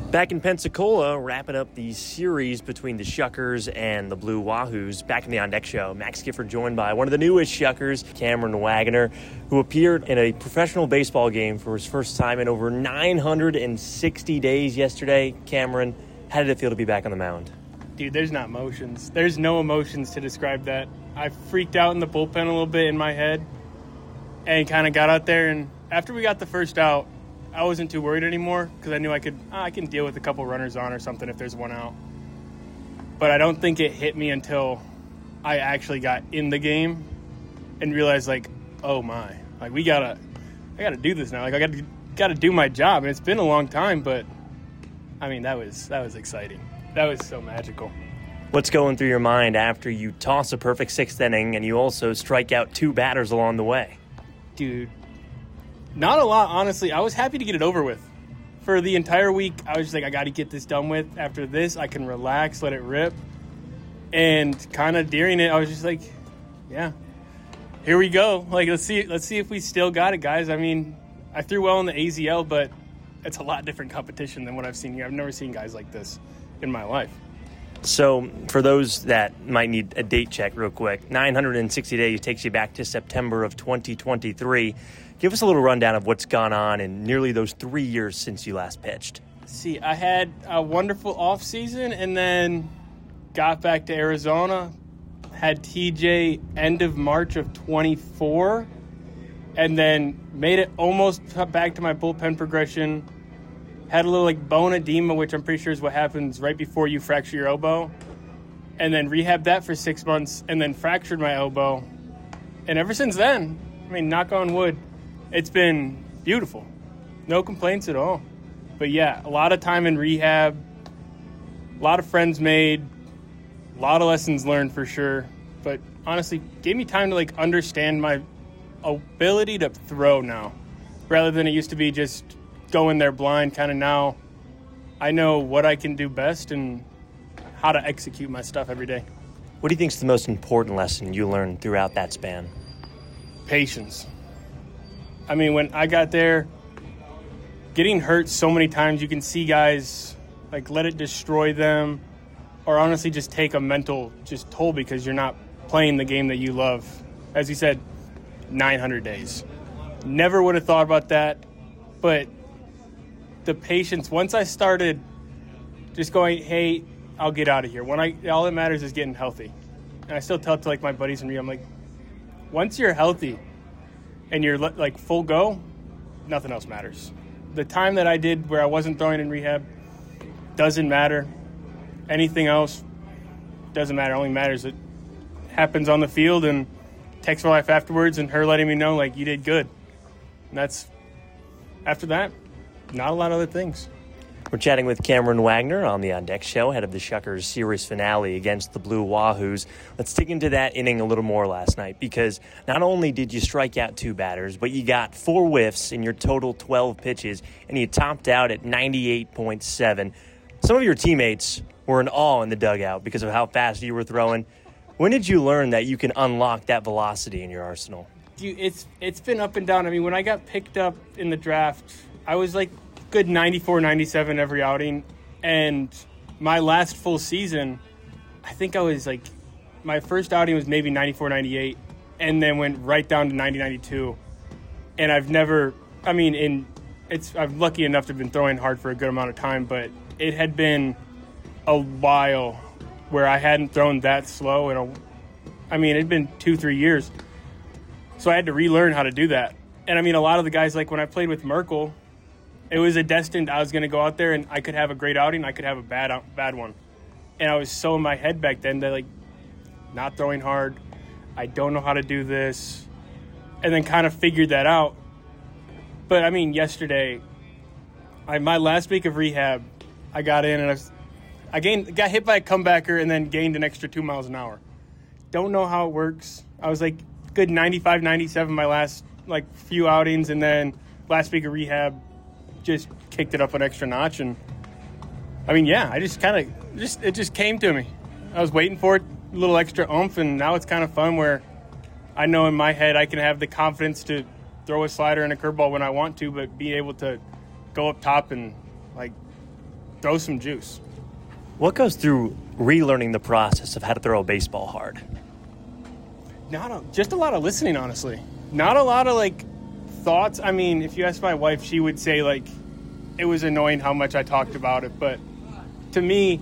Back in Pensacola, wrapping up the series between the Shuckers and the Blue Wahoos. Back in the On Deck Show, Max Gifford joined by one of the newest Shuckers, Cameron Wagner, who appeared in a professional baseball game for his first time in over 960 days yesterday. Cameron, how did it feel to be back on the mound? Dude, there's not emotions. There's no emotions to describe that. I freaked out in the bullpen a little bit in my head and kind of got out there. And after we got the first out, I wasn't too worried anymore because I knew I can deal with a couple runners on or something if there's one out. But I don't think it hit me until I actually got in the game and realized, like, oh my, like I gotta do this now. Like I gotta do my job. And it's been a long time, but I mean that was exciting. That was so magical. What's going through your mind after you toss a perfect sixth inning and you also strike out two batters along the way? Dude, not a lot, honestly. I was happy to get it over with. For the entire week, I was just like, I got to get this done with. After this, I can relax, let it rip. And kind of during it, I was just like, yeah, here we go. Like, let's see if we still got it, guys. I mean, I threw well in the AZL, but it's a lot different competition than what I've seen here. I've never seen guys like this in my life. So for those that might need a date check real quick, 960 days takes you back to September of 2023. Give us a little rundown of what's gone on in nearly those 3 years since you last pitched. See, I had a wonderful offseason and then got back to Arizona, had TJ end of March of 24, and then made it almost back to my bullpen progression. Had a little bone edema, which I'm pretty sure is what happens right before you fracture your elbow. And then rehabbed that for 6 months and then fractured my elbow. And ever since then, I mean, knock on wood, it's been beautiful. No complaints at all. But yeah, a lot of time in rehab, a lot of friends made, a lot of lessons learned for sure. But honestly, gave me time to understand my ability to throw now, rather than it used to be just go in there blind. Kind of now I know what I can do best and how to execute my stuff every day. What do you think is the most important lesson you learned throughout that span? Patience. I mean, when I got there, getting hurt so many times, you can see guys let it destroy them, or honestly just take a mental toll because you're not playing the game that you love. As you said, 900 days. Never would have thought about that, but the patience, once I started just going, hey, I'll get out of here. All that matters is getting healthy. And I still tell it to my buddies and me, I'm like, once you're healthy and you're full go, nothing else matters. The time that I did where I wasn't throwing in rehab doesn't matter. Anything else doesn't matter. Only matters it happens on the field, and text my wife afterwards and her letting me know you did good. And that's, after that, not a lot of other things. We're chatting with Cameron Wagner on the On Deck Show, ahead of the Shuckers series finale against the Blue Wahoos. Let's dig into that inning a little more last night, because not only did you strike out two batters, but you got 4 whiffs in your total 12 pitches, and you topped out at 98.7. Some of your teammates were in awe in the dugout because of how fast you were throwing. When did you learn that you can unlock that velocity in your arsenal? Dude, it's been up and down. I mean, when I got picked up in the draft, I was good 94, 97 every outing. And my last full season, I think I was my first outing was maybe 94, 98, and then went right down to 90, 92. And I've never, I'm lucky enough to have been throwing hard for a good amount of time, but it had been a while where I hadn't thrown that slow. It had been 2-3 years. So I had to relearn how to do that. And a lot of the guys, when I played with Merkel, it was a destined, I was going to go out there and I could have a great outing, I could have a bad one. And I was so in my head back then that, not throwing hard, I don't know how to do this, and then kind of figured that out. But, yesterday, my last week of rehab, I got in and got hit by a comebacker and then gained an extra 2 miles an hour. Don't know how it works. I was good 95, 97 my last few outings, and then last week of rehab just kicked it up an extra notch. And I just it just came to me. I was waiting for it, a little extra oomph, and now it's kind of fun where I know in my head I can have the confidence to throw a slider and a curveball when I want to, but being able to go up top and throw some juice. What goes through relearning the process of how to throw a baseball hard? Just a lot of listening, honestly. Not a lot of, like, thoughts. I mean, if you ask my wife, she would say, like, it was annoying how much I talked about it. But to me,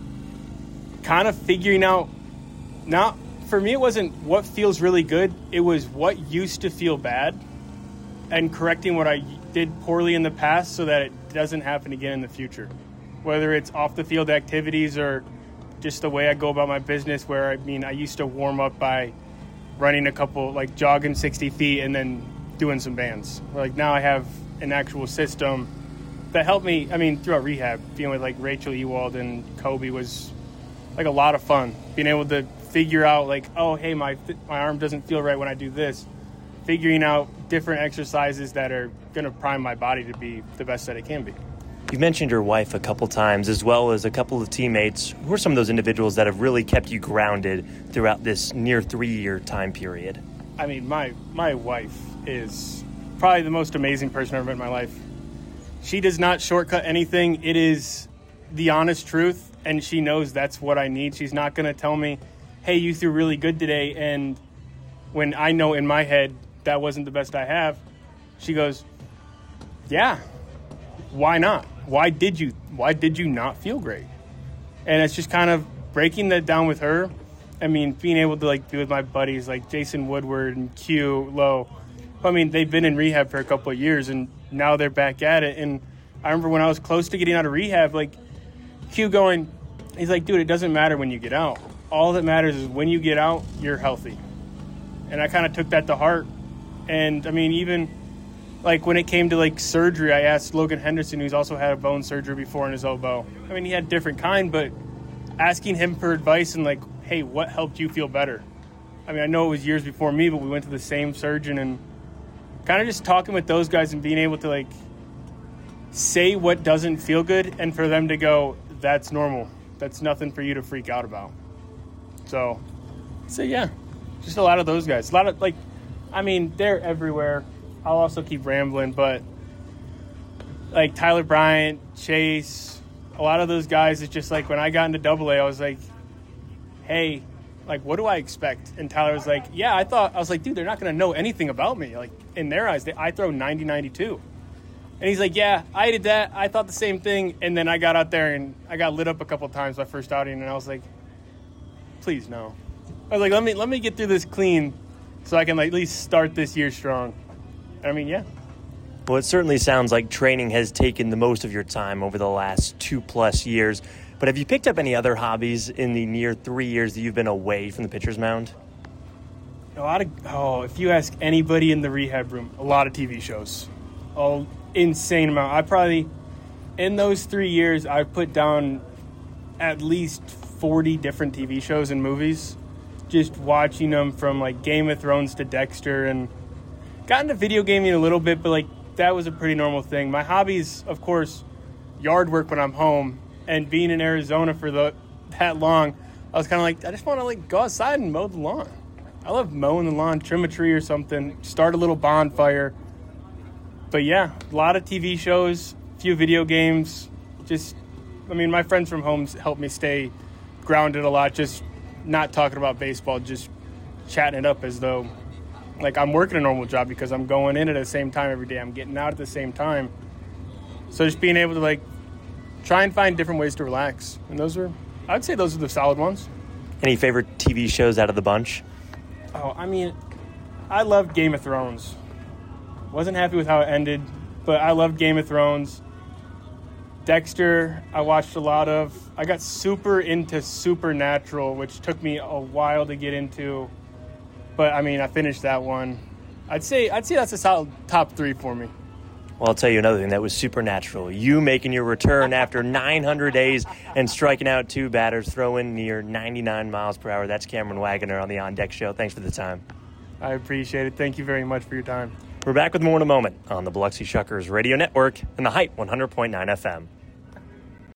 kind of figuring out, for me, it wasn't what feels really good. It was what used to feel bad and correcting what I did poorly in the past so that it doesn't happen again in the future. Whether it's off the field activities or just the way I go about my business, where, I mean, I used to warm up by running a couple, like jogging 60 feet and then doing some bands. Like now I have an actual system that helped me, I mean, throughout rehab. Being with like Rachel Ewald and Kobe was like a lot of fun. Being able to figure out like, oh, hey, my arm doesn't feel right when I do this. Figuring out different exercises that are going to prime my body to be the best that it can be. You mentioned your wife a couple times, as well as a couple of teammates. Who are some of those individuals that have really kept you grounded throughout this near 3-year time period? I mean, my wife is probably the most amazing person I've ever met in my life. She does not shortcut anything. It is the honest truth, and she knows that's what I need. She's not going to tell me, hey, you threw really good today, and when I know in my head that wasn't the best I have, she goes, yeah, why not? Why did you not feel great? And it's just kind of breaking that down with her. I mean, being able to like be with my buddies like Jason Woodward and Q Lowe. I mean, they've been in rehab for a couple of years and now they're back at it. And I remember when I was close to getting out of rehab, like Q going, he's like, dude, it doesn't matter when you get out. All that matters is when you get out, you're healthy. And I kind of took that to heart. And I mean, even like when it came to like surgery, I asked Logan Henderson, who's also had a bone surgery before in his elbow. I mean, he had different kind, but asking him for advice and like, hey, what helped you feel better? I mean, I know it was years before me, but we went to the same surgeon and kind of just talking with those guys and being able to like say what doesn't feel good and for them to go, that's normal. That's nothing for you to freak out about. So yeah, just a lot of those guys. A lot of like, I mean, they're everywhere. I'll also keep rambling, but like Tyler Bryant, Chase, a lot of those guys, it's just like when I got into AA, I was like, hey, like, what do I expect? And Tyler was like, yeah, I was like, dude, they're not going to know anything about me. Like, in their eyes, I throw 90-92. And he's like, yeah, I did that. I thought the same thing. And then I got out there and I got lit up a couple of times my first outing, and I was like, please, no. I was like, let me get through this clean so I can like, at least start this year strong. I mean, yeah. Well, it certainly sounds like training has taken the most of your time over the last 2+ years. But have you picked up any other hobbies in the near 3 years that you've been away from the pitcher's mound? If you ask anybody in the rehab room, a lot of TV shows. Insane amount. I probably, in those 3 years, I've put down at least 40 different TV shows and movies. Just watching them from like Game of Thrones to Dexter, and got into video gaming a little bit, but like that was a pretty normal thing. My hobbies, of course, yard work when I'm home, and being in Arizona for that long, I was kind of like, I just want to like go outside and mow the lawn. I love mowing the lawn, trim a tree or something, start a little bonfire. But yeah, a lot of TV shows, a few video games. Just, I mean, my friends from home help me stay grounded a lot, just not talking about baseball, just chatting it up as though like I'm working a normal job because I'm going in at the same time every day. I'm getting out at the same time. So just being able to like try and find different ways to relax. And I'd say those are the solid ones. Any favorite TV shows out of the bunch? Oh, I mean, I loved Game of Thrones. Wasn't happy with how it ended, but I loved Game of Thrones. Dexter, I watched a lot of. I got super into Supernatural, which took me a while to get into. But, I mean, I finished that one. I'd say that's a solid top 3 for me. Well, I'll tell you another thing that was supernatural. You making your return after 900 days and striking out 2 batters, throwing near 99 miles per hour. That's Cameron Wagner on the On Deck Show. Thanks for the time. I appreciate it. Thank you very much for your time. We're back with more in a moment on the Biloxi Shuckers Radio Network and the Hype 100.9 FM.